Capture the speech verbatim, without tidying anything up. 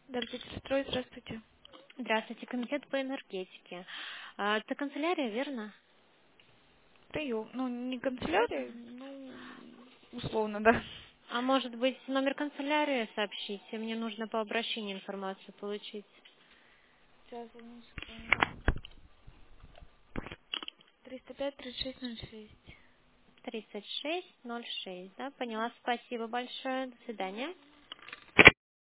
Дальпетерстрой, здравствуйте. Здравствуйте, комитет по энергетике. А, Это канцелярия, верно? Прием. Ну, не канцелярия, ну, условно, да. А может быть, номер канцелярии сообщите? Мне нужно по обращению информацию получить. Сейчас, одну секунду. триста пять тридцать шесть ноль шесть. тридцать шесть ноль шесть, да? Поняла, спасибо большое. До свидания.